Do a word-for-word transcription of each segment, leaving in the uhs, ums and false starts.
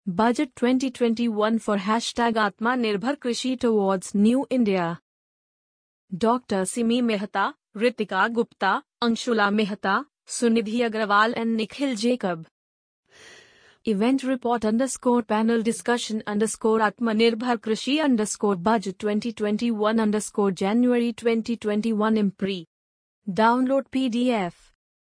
Budget twenty twenty-one for hashtag Atmanirbhar Krishi towards New India. Doctor Simi Mehta, Ritika Gupta, Anshula Mehta, Sunidhi Agrawal and Nikhil Jacob. Event report underscore panel discussion underscore Atmanirbhar Krishi underscore budget twenty twenty-one underscore January twenty twenty-one Impri. Download P D F.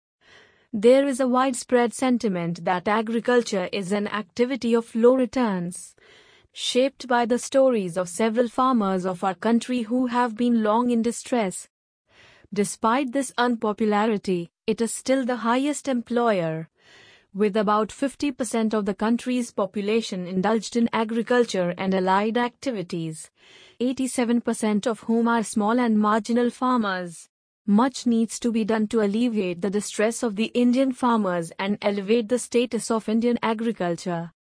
There is a widespread sentiment that agriculture is an activity of low returns, shaped by the stories of several farmers of our country who have been long in distress. Despite this unpopularity, it is still the highest employer, with about fifty percent of the country's population indulged in agriculture and allied activities, eighty-seven percent of whom are small and marginal farmers. Much needs to be done to alleviate the distress of the Indian farmers and elevate the status of Indian agriculture.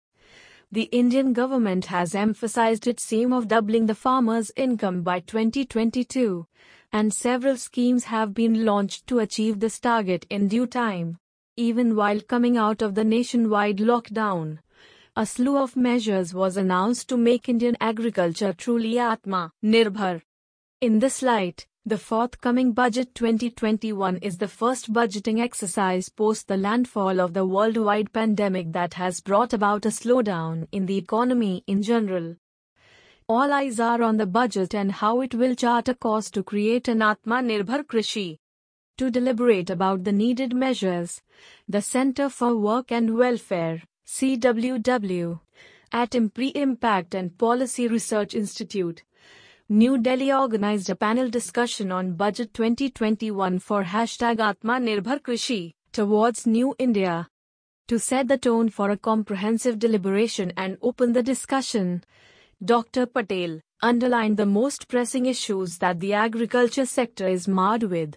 The Indian government has emphasized its aim of doubling the farmers' income by twenty twenty-two, and several schemes have been launched to achieve this target in due time. Even while coming out of the nationwide lockdown, a slew of measures was announced to make Indian agriculture truly Atma-Nirbhar. In this light, the forthcoming Budget twenty twenty-one is the first budgeting exercise post the landfall of the worldwide pandemic that has brought about a slowdown in the economy in general. All eyes are on the budget and how it will chart a course to create an Atmanirbhar Krishi. To deliberate about the needed measures, the Centre for Work and Welfare, C W W, at Impri Impact and Policy Research Institute, New Delhi organized a panel discussion on Budget twenty twenty-one for hashtag Atmanirbhar Krishi towards New India. To set the tone for a comprehensive deliberation and open the discussion, Doctor Patel underlined the most pressing issues that the agriculture sector is marred with.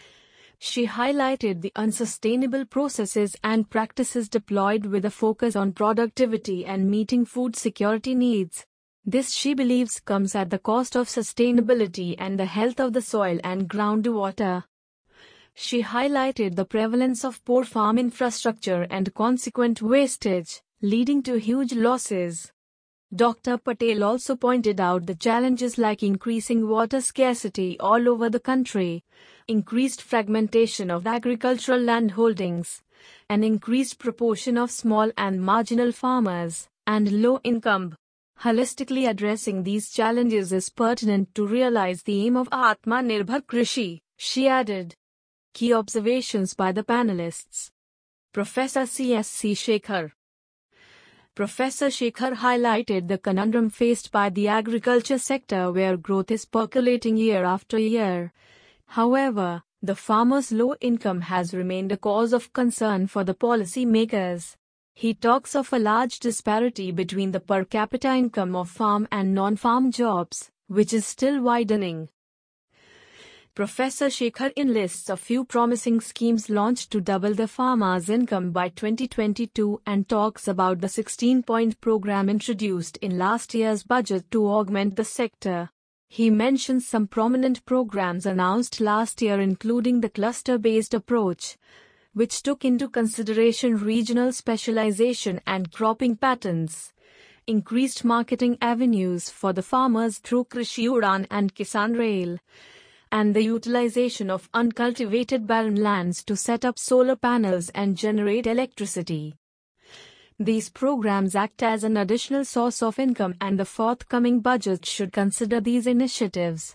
She highlighted the unsustainable processes and practices deployed with a focus on productivity and meeting food security needs. This, she believes, comes at the cost of sustainability and the health of the soil and groundwater. She highlighted the prevalence of poor farm infrastructure and consequent wastage, leading to huge losses. Doctor Patel also pointed out the challenges like increasing water scarcity all over the country, increased fragmentation of agricultural land holdings, an increased proportion of small and marginal farmers, and low income. Holistically addressing these challenges is pertinent to realize the aim of Atmanirbhar Krishi, she added. Key observations by the panelists. Professor C S C Shekhar. Professor Shekhar highlighted the conundrum faced by the agriculture sector where growth is percolating year after year. However, the farmers' low income has remained a cause of concern for the policy makers. He talks of a large disparity between the per capita income of farm and non-farm jobs, which is still widening. Professor Shekhar enlists a few promising schemes launched to double the farmers' income by twenty twenty-two and talks about the sixteen-point program introduced in last year's budget to augment the sector. He mentions some prominent programs announced last year including the cluster-based approach, which took into consideration regional specialization and cropping patterns, increased marketing avenues for the farmers through Krishi Udaan and Kisan Rail, and the utilization of uncultivated barren lands to set up solar panels and generate electricity. These programs act as an additional source of income and the forthcoming budget should consider these initiatives.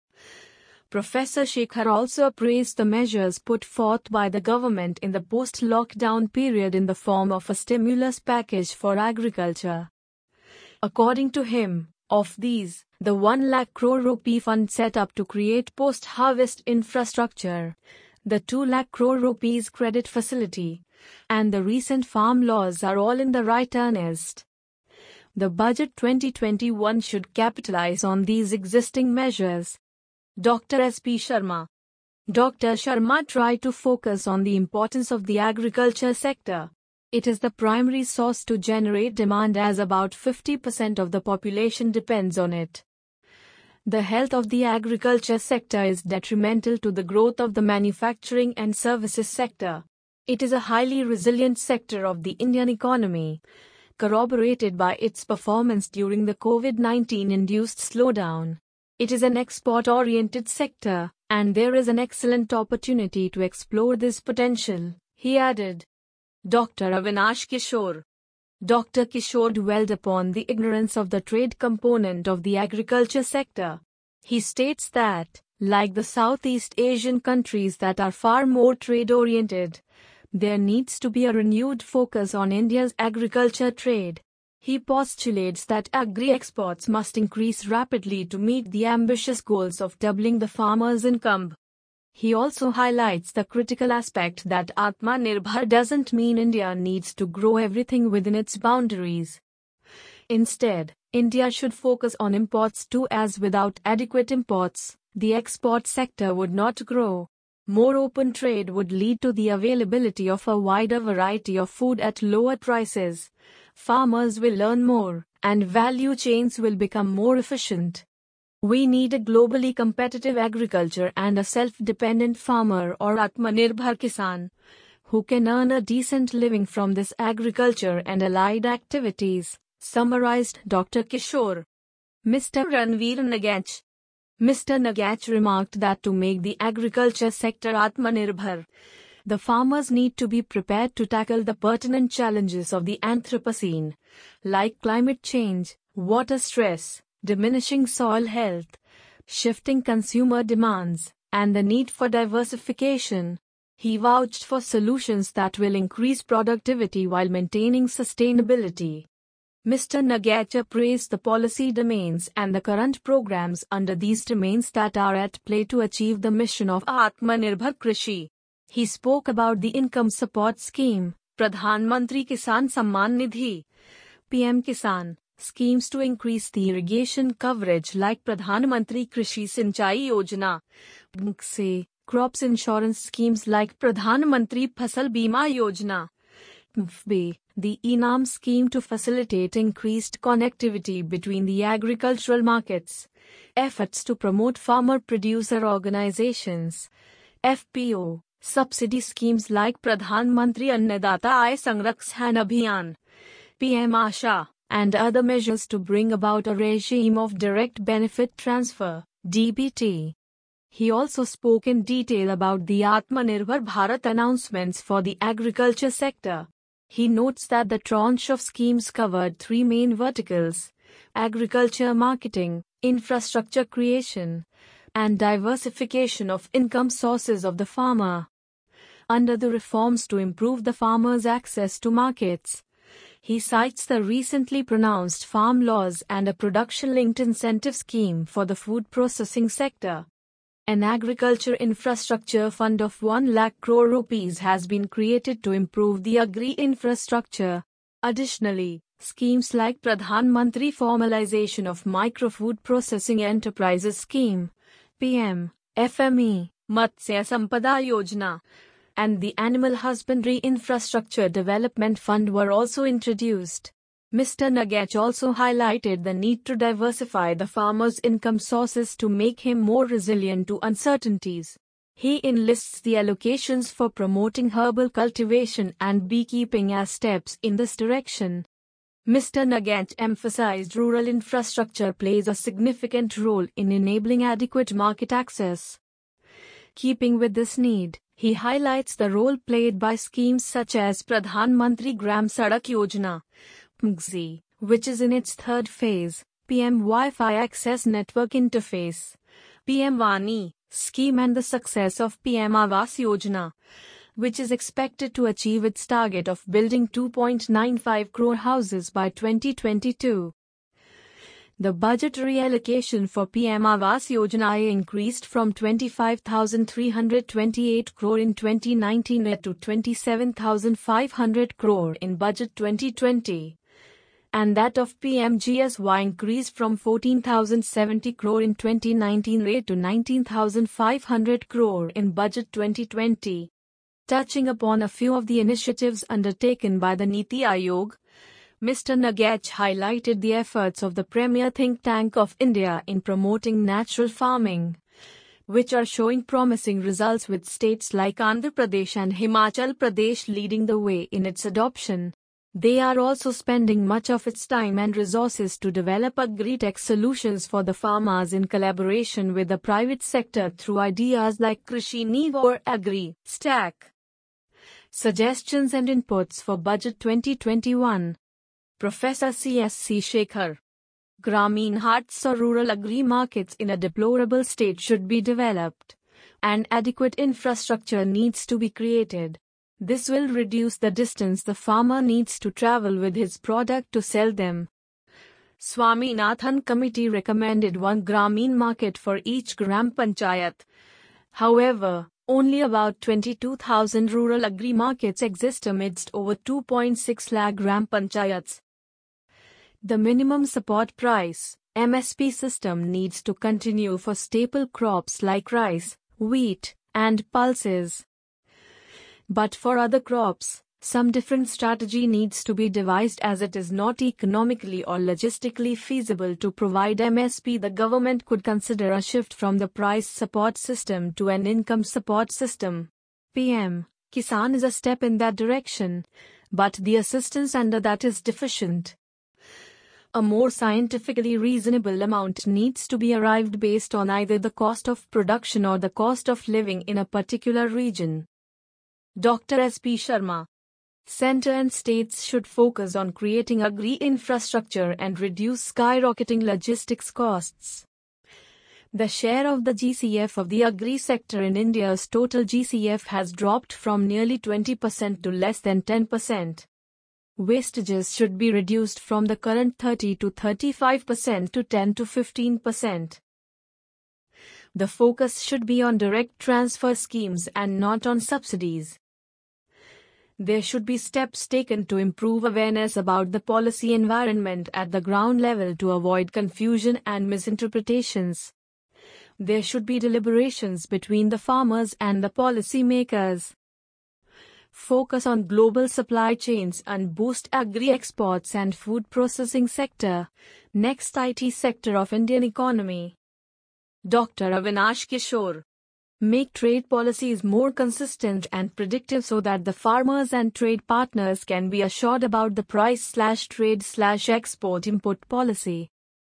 Professor Shekhar also praised the measures put forth by the government in the post-lockdown period in the form of a stimulus package for agriculture. According to him, of these, the one lakh crore rupee fund set up to create post-harvest infrastructure, the two lakh crore rupees credit facility, and the recent farm laws are all in the right earnest. The Budget twenty twenty-one should capitalize on these existing measures. Doctor S P Sharma. Doctor Sharma tried to focus on the importance of the agriculture sector. It is the primary source to generate demand as about fifty percent of the population depends on it. The health of the agriculture sector is detrimental to the growth of the manufacturing and services sector. It is a highly resilient sector of the Indian economy, corroborated by its performance during the COVID nineteen induced slowdown. It is an export-oriented sector, and there is an excellent opportunity to explore this potential, he added. Doctor Avinash Kishore. Doctor Kishore dwelled upon the ignorance of the trade component of the agriculture sector. He states that, like the Southeast Asian countries that are far more trade-oriented, there needs to be a renewed focus on India's agriculture trade. He postulates that agri-exports must increase rapidly to meet the ambitious goals of doubling the farmers' income. He also highlights the critical aspect that Atmanirbhar doesn't mean India needs to grow everything within its boundaries. Instead, India should focus on imports too, as without adequate imports, the export sector would not grow. More open trade would lead to the availability of a wider variety of food at lower prices. Farmers will earn more, and value chains will become more efficient. We need a globally competitive agriculture and a self-dependent farmer or Atmanirbhar Kisan, who can earn a decent living from this agriculture and allied activities, summarized Doctor Kishore. Mister Ranveer Nagach. Mister Nagach remarked that to make the agriculture sector Atmanirbhar, the farmers need to be prepared to tackle the pertinent challenges of the Anthropocene, like climate change, water stress, diminishing soil health, shifting consumer demands, and the need for diversification. He vouched for solutions that will increase productivity while maintaining sustainability. Mister Nagach praised the policy domains and the current programs under these domains that are at play to achieve the mission of Atmanirbhar Krishi. He spoke about the income support scheme, Pradhan Mantri Kisan Samman Nidhi, P M Kisan, schemes to increase the irrigation coverage like Pradhan Mantri Krishi Sinchai Yojana, P M K, crops insurance schemes like Pradhan Mantri Fasal Bima Yojana, P M F B, the ENAM scheme to facilitate increased connectivity between the agricultural markets, efforts to promote farmer-producer organizations, F P O, subsidy schemes like Pradhan Mantri Annadata Aay Sanrakshan Abhiyan, P M Asha, and other measures to bring about a regime of direct benefit transfer, D B T. He also spoke in detail about the Atmanirbhar Bharat announcements for the agriculture sector. He notes that the tranche of schemes covered three main verticals: agriculture marketing, infrastructure creation, and diversification of income sources of the farmer. Under the reforms to improve the farmer's access to markets, he cites the recently pronounced farm laws and a production-linked incentive scheme for the food processing sector. An agriculture infrastructure fund of one lakh crore rupees has been created to improve the agri-infrastructure. Additionally, schemes like Pradhan Mantri Formalization of Micro-Food Processing Enterprises Scheme, P M F M E, Matsya Sampada Yojana, and the Animal Husbandry Infrastructure Development Fund were also introduced. Mister Nagach also highlighted the need to diversify the farmer's income sources to make him more resilient to uncertainties. He enlists the allocations for promoting herbal cultivation and beekeeping as steps in this direction. Mister Nagach emphasized rural infrastructure plays a significant role in enabling adequate market access. Keeping with this need, he highlights the role played by schemes such as Pradhan Mantri Gram Sadak Yojana, P M G, which is in its third phase, P M Wi-Fi Access Network Interface, P M Vani scheme, and the success of P M Awas Yojana, which is expected to achieve its target of building two point nine five crore houses by twenty twenty-two. The budgetary allocation for P M Awas Yojana increased from twenty-five thousand three hundred twenty-eight crore in twenty nineteen to twenty-seven thousand five hundred crore in budget twenty twenty. And that of P M G S Y increased from fourteen thousand seventy crore in twenty nineteen to nineteen thousand five hundred crore in budget twenty twenty. Touching upon a few of the initiatives undertaken by the Niti Aayog, Mister Nagach highlighted the efforts of the premier think tank of India in promoting natural farming, which are showing promising results with states like Andhra Pradesh and Himachal Pradesh leading the way in its adoption. They are also spending much of its time and resources to develop agri-tech solutions for the farmers in collaboration with the private sector through ideas like Krishi Neev or Agri Stack. Suggestions and inputs for Budget twenty twenty-one. Professor C S C Shekhar. Grameen Hats or rural agri-markets in a deplorable state should be developed, and adequate infrastructure needs to be created. This will reduce the distance the farmer needs to travel with his product to sell them. Swaminathan Committee recommended one Grameen market for each Gram Panchayat. However, only about twenty-two thousand rural agri-markets exist amidst over two point six lakh Gram Panchayats. The minimum support price (M S P) system needs to continue for staple crops like rice, wheat, and pulses. But for other crops, some different strategy needs to be devised as it is not economically or logistically feasible to provide M S P. The government could consider a shift from the price support system to an income support system. P M Kisan is a step in that direction, but the assistance under that is deficient. A more scientifically reasonable amount needs to be arrived based on either the cost of production or the cost of living in a particular region. Doctor S P Sharma. Centre and states should focus on creating agri-infrastructure and reduce skyrocketing logistics costs. The share of the G C F of the agri sector in India's total G C F has dropped from nearly twenty percent to less than ten percent. Wastages should be reduced from the current thirty to thirty-five percent to ten to fifteen percent. The focus should be on direct transfer schemes and not on subsidies. There should be steps taken to improve awareness about the policy environment at the ground level to avoid confusion and misinterpretations. There should be deliberations between the farmers and the policy makers. Focus on global supply chains and boost agri-exports and food processing sector, next I T sector of Indian economy. Doctor Avinash Kishore. Make trade policies more consistent and predictive so that the farmers and trade partners can be assured about the price-slash-trade-slash-export-import policy.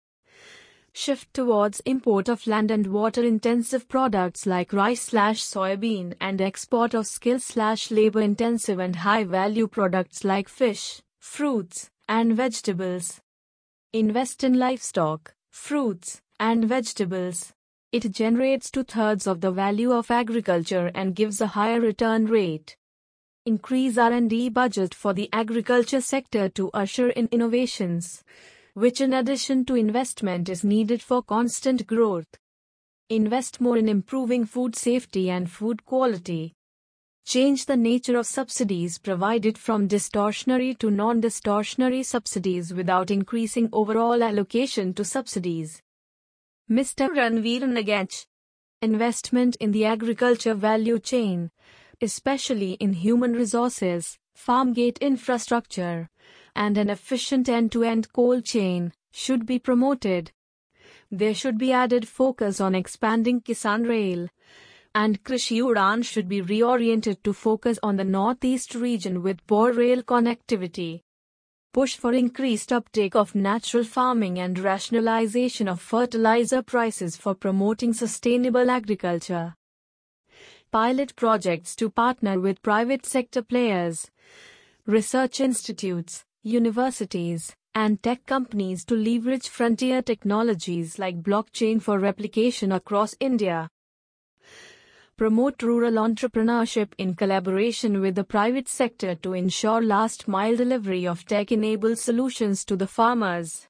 Shift towards import of land and water-intensive products like rice-slash-soybean and export of skill-slash-labor-intensive and high-value products like fish, fruits, and vegetables. Invest in livestock, fruits, and vegetables. It generates two-thirds of the value of agriculture and gives a higher return rate. Increase R and D budget for the agriculture sector to usher in innovations, which in addition to investment is needed for constant growth. Invest more in improving food safety and food quality. Change the nature of subsidies provided from distortionary to non-distortionary subsidies without increasing overall allocation to subsidies. Mister Ranveer Nagach. Investment in the agriculture value chain, especially in human resources, farm gate infrastructure, and an efficient end-to-end cold chain, should be promoted. There should be added focus on expanding Kisan Rail, and Krishi Udan should be reoriented to focus on the northeast region with poor rail connectivity. Push for increased uptake of natural farming and rationalization of fertilizer prices for promoting sustainable agriculture. Pilot projects to partner with private sector players, research institutes, universities, and tech companies to leverage frontier technologies like blockchain for replication across India. Promote rural entrepreneurship in collaboration with the private sector to ensure last-mile delivery of tech-enabled solutions to the farmers.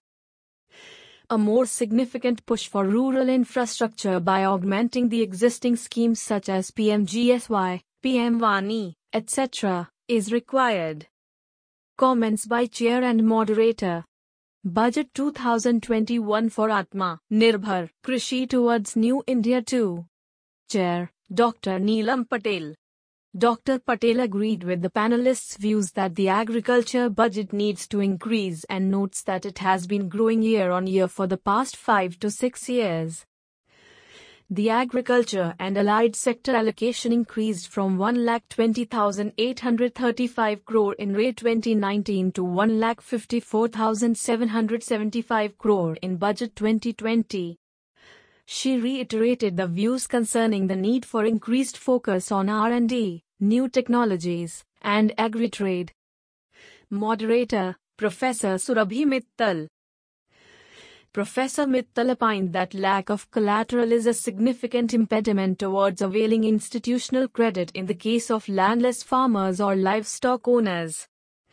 A more significant push for rural infrastructure by augmenting the existing schemes such as P M G S Y, P M Vani, et cetera, is required. Comments by Chair and Moderator. Budget twenty twenty-one for Atma Nirbhar Krishi towards New India two. Chair, Doctor Neelam Patel. Doctor Patel agreed with the panelists' views that the agriculture budget needs to increase and notes that it has been growing year on year for the past five to six years. The agriculture and allied sector allocation increased from one lakh twenty thousand eight hundred thirty-five crore in R A twenty nineteen to one lakh fifty-four thousand seven hundred seventy-five crore in Budget twenty twenty. She reiterated the views concerning the need for increased focus on R and D, new technologies, and agri-trade. Moderator, Professor Surabhi Mittal. Professor Mittal opined that lack of collateral is a significant impediment towards availing institutional credit in the case of landless farmers or livestock owners.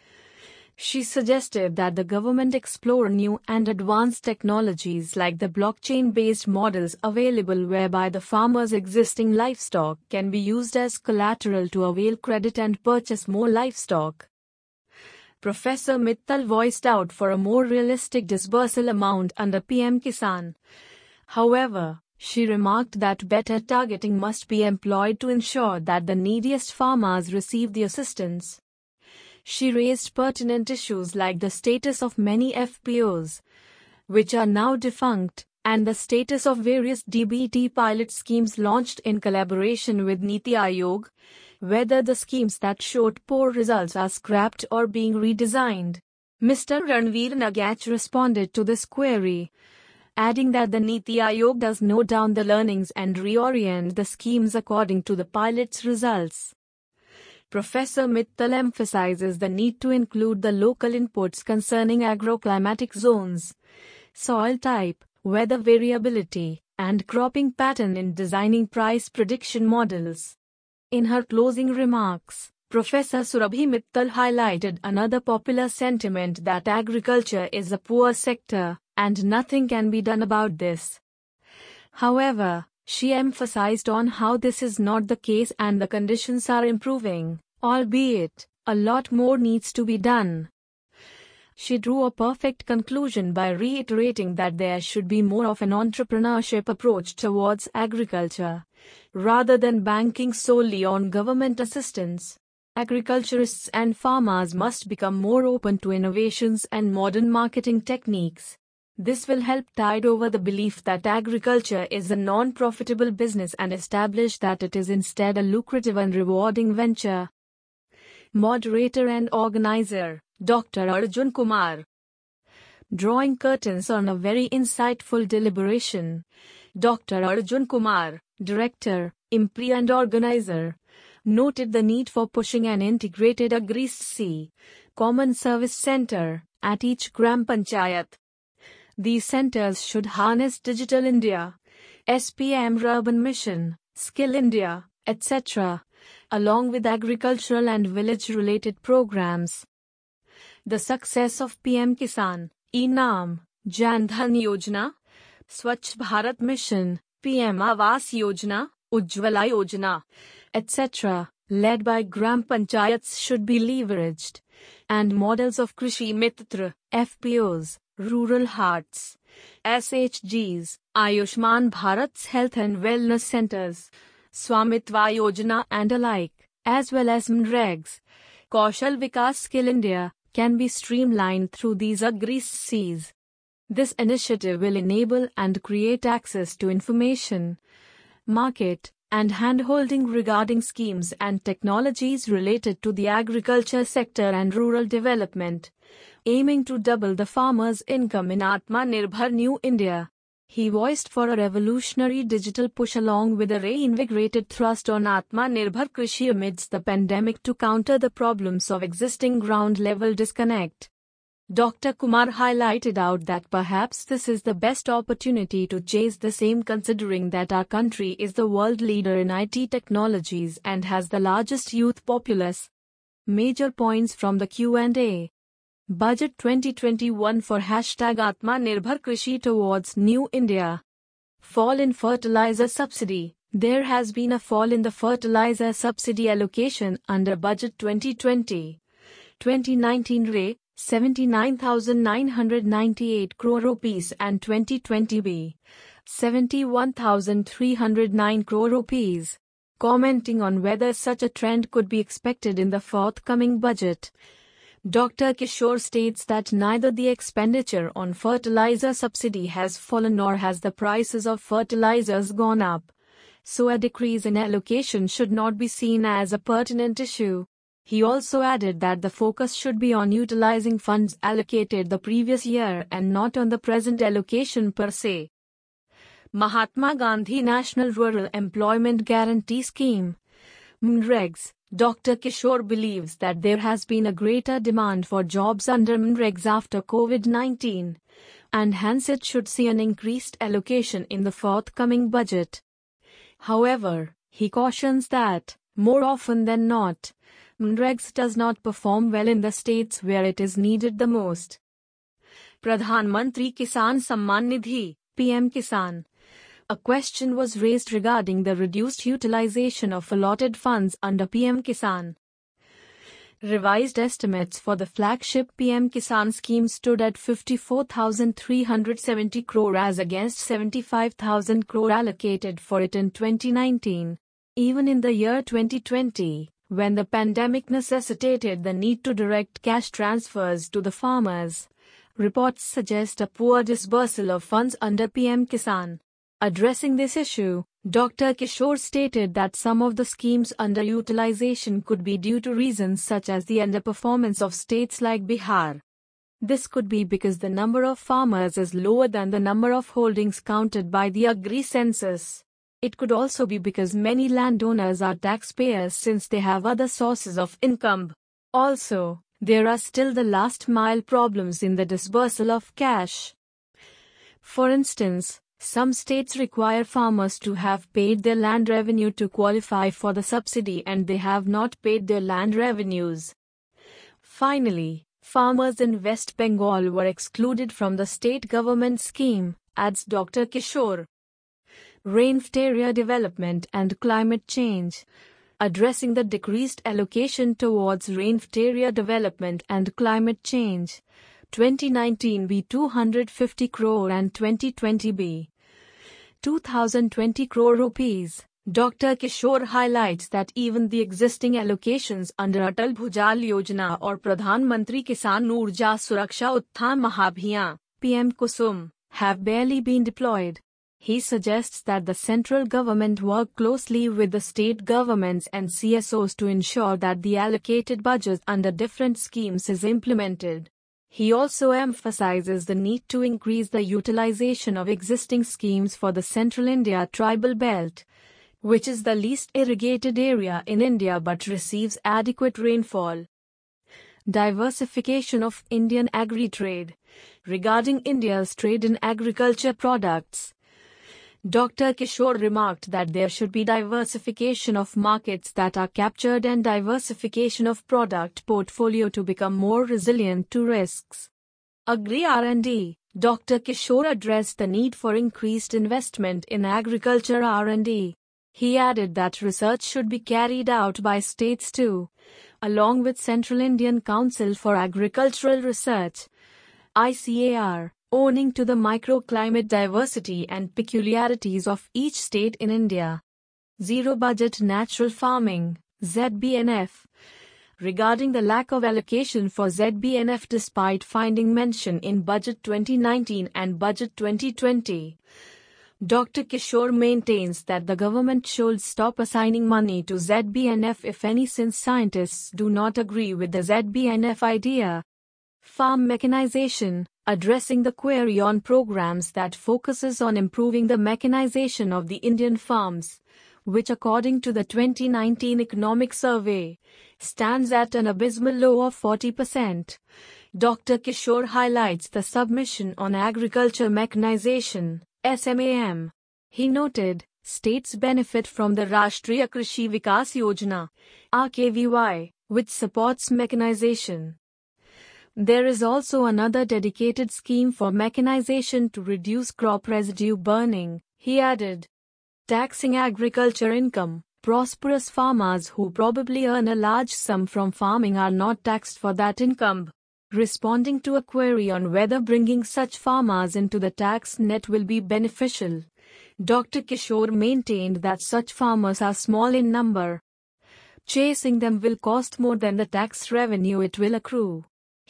She suggested that the government explore new and advanced technologies like the blockchain-based models available whereby the farmer's existing livestock can be used as collateral to avail credit and purchase more livestock. Professor Mittal voiced out for a more realistic disbursal amount under P M Kisan. However, she remarked that better targeting must be employed to ensure that the neediest farmers receive the assistance. She raised pertinent issues like the status of many F P Os, which are now defunct, and the status of various D B T pilot schemes launched in collaboration with Niti Aayog, whether the schemes that showed poor results are scrapped or being redesigned. Mister Ranveer Nagach responded to this query, adding that the Niti Aayog does note down the learnings and reorient the schemes according to the pilot's results. Professor Mittal emphasizes the need to include the local inputs concerning agroclimatic zones, soil type, weather variability, and cropping pattern in designing price prediction models. In her closing remarks, Professor Surabhi Mittal highlighted another popular sentiment that agriculture is a poor sector, and nothing can be done about this. However, she emphasized on how this is not the case and the conditions are improving, albeit, a lot more needs to be done. She drew a perfect conclusion by reiterating that there should be more of an entrepreneurship approach towards agriculture, rather than banking solely on government assistance. Agriculturists and farmers must become more open to innovations and modern marketing techniques. This will help tide over the belief that agriculture is a non-profitable business and establish that it is instead a lucrative and rewarding venture. Moderator and organizer, Doctor Arjun Kumar. Drawing curtains on a very insightful deliberation, Doctor Arjun Kumar, Director, I M P R I and organizer, noted the need for pushing an integrated Agri-C, Common Service Center, at each Gram Panchayat. These centers should harness Digital India, S P M Urban Mission, Skill India, et cetera, along with agricultural and village-related programs. The success of P M Kisan, E-Naam, Jan Dhan Yojana, Swachh Bharat Mission, P M Awas Yojana, Ujjwala Yojana, et cetera, led by Gram Panchayats should be leveraged, and models of Krishi Mitra, F P Os, Rural Hearts, S H Gs, Ayushman Bharat's Health and Wellness Centers, Swamitva Yojana and alike, as well as M N R E Gs, Kaushal Vikas Skill India, can be streamlined through these Agri-Cs. This initiative will enable and create access to information, market, and hand-holding regarding schemes and technologies related to the agriculture sector and rural development, aiming to double the farmer's income in Atmanirbhar New India. He voiced for a revolutionary digital push along with a reinvigorated thrust on Atmanirbhar Krishi amidst the pandemic to counter the problems of existing ground-level disconnect. Doctor Kumar highlighted out that perhaps this is the best opportunity to chase the same considering that our country is the world leader in I T technologies and has the largest youth populace. Major points from the Q and A. Budget twenty twenty-one for hashtag Atmanirbhar Krishi towards New India. Fall in fertilizer subsidy. There has been a fall in the fertilizer subsidy allocation under Budget twenty twenty. twenty nineteen R A, seventy-nine thousand nine hundred ninety-eight crore rupees and twenty twenty B, seventy-one thousand three hundred nine crore rupees. Commenting on whether such a trend could be expected in the forthcoming budget, Doctor Kishore states that neither the expenditure on fertilizer subsidy has fallen nor has the prices of fertilizers gone up, so a decrease in allocation should not be seen as a pertinent issue. He also added that the focus should be on utilizing funds allocated the previous year and not on the present allocation per se. Mahatma Gandhi National Rural Employment Guarantee Scheme (MNREGS). Doctor Kishore believes that there has been a greater demand for jobs under MNREGS after COVID nineteen, and hence it should see an increased allocation in the forthcoming budget. However, he cautions that, more often than not, MNREGS does not perform well in the states where it is needed the most. Pradhan Mantri Kisan Samman Nidhi (P M Kisan). A question was raised regarding the reduced utilization of allotted funds under P M Kisan. Revised estimates for the flagship P M Kisan scheme stood at fifty-four thousand three hundred seventy crore as against seventy-five thousand crore allocated for it in twenty nineteen. Even in the year twenty twenty, when the pandemic necessitated the need to direct cash transfers to the farmers, reports suggest a poor disbursal of funds under P M Kisan. Addressing this issue, Doctor Kishore stated that some of the scheme's underutilization could be due to reasons such as the underperformance of states like Bihar. This could be because the number of farmers is lower than the number of holdings counted by the Agri census. It could also be because many landowners are taxpayers since they have other sources of income. Also, there are still the last mile problems in the disbursal of cash. For instance, some states require farmers to have paid their land revenue to qualify for the subsidy and they have not paid their land revenues. Finally, farmers in West Bengal were excluded from the state government scheme, adds Doctor Kishore. Rainfed area development and climate change. Addressing the decreased allocation towards rainfed area development and climate change, twenty nineteen B two hundred fifty crore and twenty twenty B two thousand twenty crore rupees. Doctor Kishore highlights that even the existing allocations under Atal Bhujal Yojana or Pradhan Mantri Kisan Urja Suraksha Utthan Mahabhiyan (P M Kusum) have barely been deployed. He suggests that the central government work closely with the state governments and C S Os to ensure that the allocated budget under different schemes is implemented. He also emphasizes the need to increase the utilization of existing schemes for the Central India Tribal Belt, which is the least irrigated area in India but receives adequate rainfall. Diversification of Indian agri-trade. Regarding India's trade in agriculture products, Doctor Kishore remarked that there should be diversification of markets that are captured and diversification of product portfolio to become more resilient to risks. Agri R and D. Doctor Kishore addressed the need for increased investment in agriculture R and D. He added that research should be carried out by states too, along with Central Indian Council for Agricultural Research, I C A R. Owing to the microclimate diversity and peculiarities of each state in India. Zero Budget Natural Farming, Z B N F. Regarding the lack of allocation for Z B N F despite finding mention in Budget twenty nineteen and Budget twenty twenty, Doctor Kishore maintains that the government should stop assigning money to Z B N F if any, since scientists do not agree with the Z B N F idea. Farm mechanization. Addressing the query on programs that focuses on improving the mechanization of the Indian farms, which according to the twenty nineteen economic survey, stands at an abysmal low of forty percent. Doctor Kishore highlights the submission on agriculture mechanization, S M A M. He noted, states benefit from the Rashtriya Krishi Vikas Yojana, R K V Y, which supports mechanization. There is also another dedicated scheme for mechanization to reduce crop residue burning, he added. Taxing agriculture income. Prosperous farmers who probably earn a large sum from farming are not taxed for that income. Responding to a query on whether bringing such farmers into the tax net will be beneficial, Doctor Kishore maintained that such farmers are small in number. Chasing them will cost more than the tax revenue it will accrue.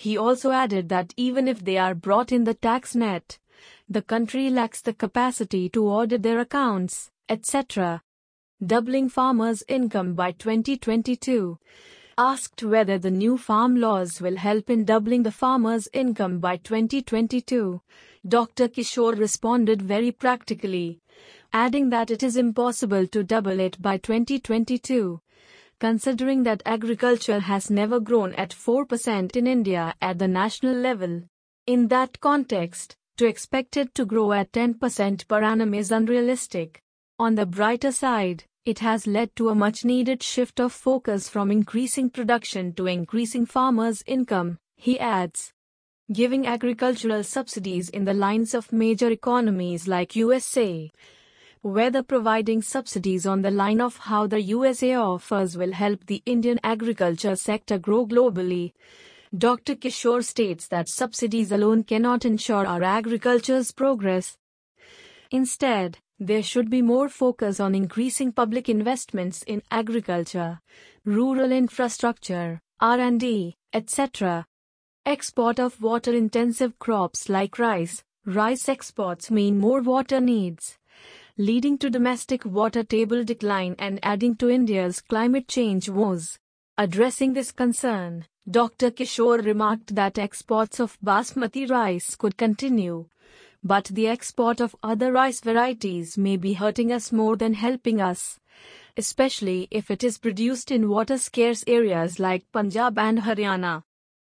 He also added that even if they are brought in the tax net, the country lacks the capacity to audit their accounts, et cetera. Doubling farmers' income by twenty twenty-two. Asked whether the new farm laws will help in doubling the farmers' income by twenty twenty-two, Doctor Kishore responded very practically, adding that it is impossible to double it by twenty twenty-two, considering that agriculture has never grown at four percent in India at the national level. In that context, to expect it to grow at ten percent per annum is unrealistic. On the brighter side, it has led to a much-needed shift of focus from increasing production to increasing farmers' income, he adds. Giving agricultural subsidies in the lines of major economies like U S A. Whether providing subsidies on the line of how the U S A offers will help the Indian agriculture sector grow globally. Doctor Kishore states that subsidies alone cannot ensure our agriculture's progress. Instead, there should be more focus on increasing public investments in agriculture, rural infrastructure, R and D, et cetera. Export of water-intensive crops like rice. Rice exports mean more water needs, leading to domestic water table decline and adding to India's climate change woes. Addressing this concern, Doctor Kishore remarked that exports of basmati rice could continue, but the export of other rice varieties may be hurting us more than helping us, especially if it is produced in water-scarce areas like Punjab and Haryana.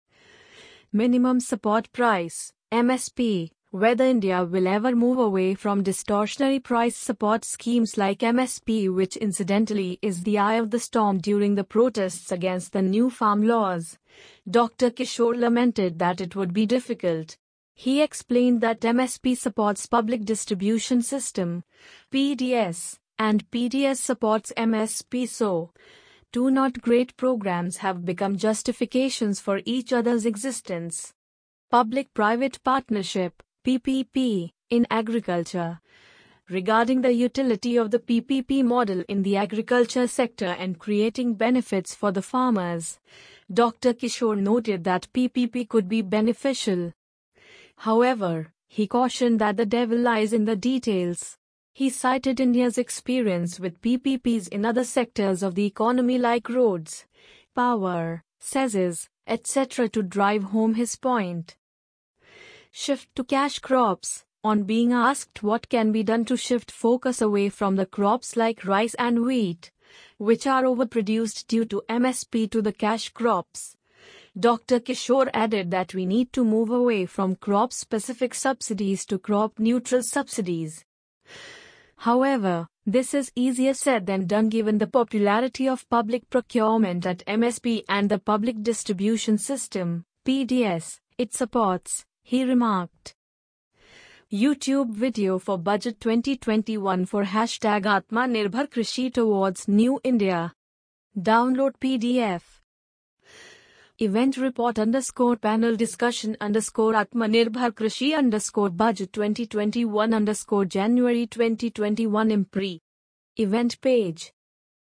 Minimum Support Price, M S P. Whether India will ever move away from distortionary price support schemes like M S P, which incidentally is the eye of the storm during the protests against the new farm laws, Doctor Kishore lamented that it would be difficult. He explained that M S P supports Public Distribution System, P D S, and P D S supports M S P, so two not great programs have become justifications for each other's existence. Public-Private Partnership, P P P, in agriculture. Regarding the utility of the P P P model in the agriculture sector and creating benefits for the farmers, Doctor Kishore noted that P P P could be beneficial. However, he cautioned that the devil lies in the details. He cited India's experience with P P Ps in other sectors of the economy like roads, power, cesses, et cetera to drive home his point. Shift to cash crops. On being asked what can be done to shift focus away from the crops like rice and wheat, which are overproduced due to M S P, to the cash crops, Doctor Kishore added that we need to move away from crop-specific subsidies to crop-neutral subsidies. However, this is easier said than done given the popularity of public procurement at M S P and the Public Distribution System, P D S, it supports, he remarked. YouTube video for Budget twenty twenty-one for hashtag Atmanirbhar Krishi towards New India. Download P D F. Event report underscore panel discussion underscore Atmanirbhar Krishi underscore budget twenty twenty-one underscore January twenty twenty-one impri. Event page.